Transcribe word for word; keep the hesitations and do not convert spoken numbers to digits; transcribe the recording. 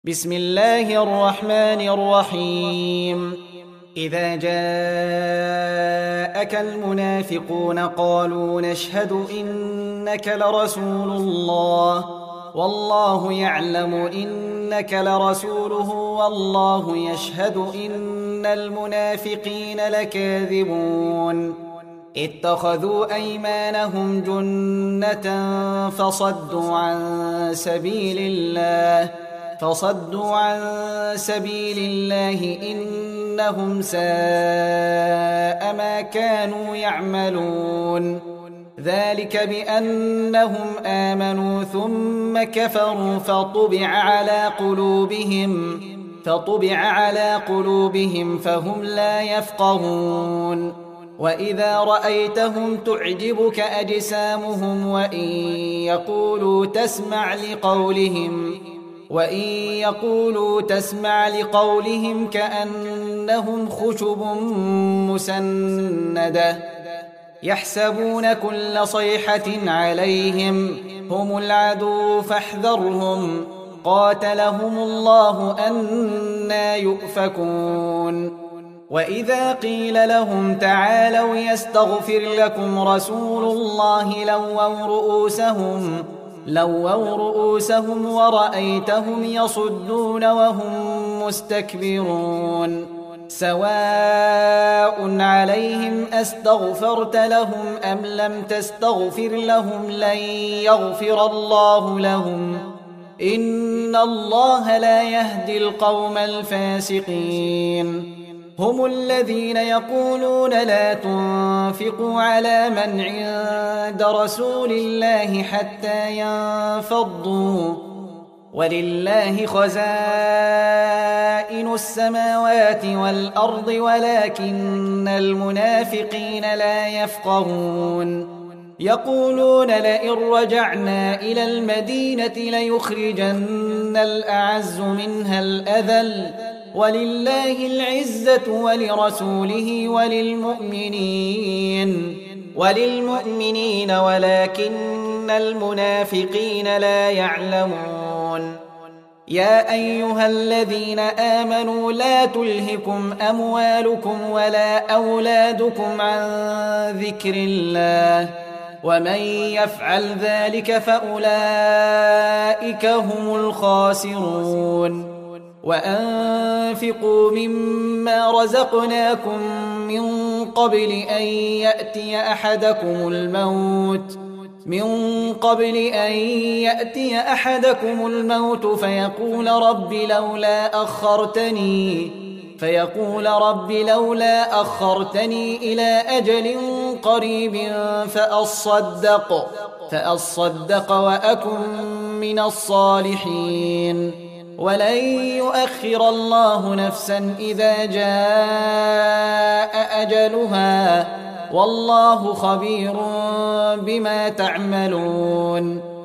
بسم الله الرحمن الرحيم إذا جاءك المنافقون قالوا نشهد إنك لرسول الله والله يعلم إنك لرسوله والله يشهد إن المنافقين لكاذبون اتخذوا أيمانهم جنة فصدوا عن سبيل الله فصدوا عن سبيل الله إنهم ساء ما كانوا يعملون ذلك بأنهم آمنوا ثم كفروا فطبع على قلوبهم فطبع على قلوبهم فهم لا يفقهون وإذا رأيتهم تعجبك أجسامهم وإن يقولوا تسمع لقولهم وإن يقولوا تسمع لقولهم كأنهم خشب مسندة يحسبون كل صيحة عليهم هم العدو فاحذرهم قاتلهم الله أنى يؤفكون وإذا قيل لهم تعالوا يستغفر لكم رسول الله لووا رؤوسهم لووا رؤوسهم ورأيتهم يصدون وهم مستكبرون سواء عليهم أستغفرت لهم أم لم تستغفر لهم لن يغفر الله لهم إن الله لا يهدي القوم الفاسقين هم الذين يقولون لا تنفقوا على من عند رسول الله حتى ينفضوا ولله خزائن السماوات والأرض ولكن المنافقين لا يفقهون يقولون لئن رجعنا إلى المدينة ليخرجن الأعز منها الأذل ولله العزة ولرسوله وللمؤمنين وللمؤمنين ولكن المنافقين لا يعلمون يا أيها الذين آمنوا لا تلهكم أموالكم ولا أولادكم عن ذكر الله ومن يفعل ذلك فأولئك هم الخاسرون وأنفقوا مما رزقناكم من قبل أن يأتي أحدكم الموت من قبل أن يأتي أحدكم الموت فيقول رب لولا أخرتني فيقول رب لولا أخرتني إلى أجل قريب فأصدق فأصدق وأكن من الصالحين ولن يؤخر الله نفسا إذا جاء أجلها والله خبير بما تعملون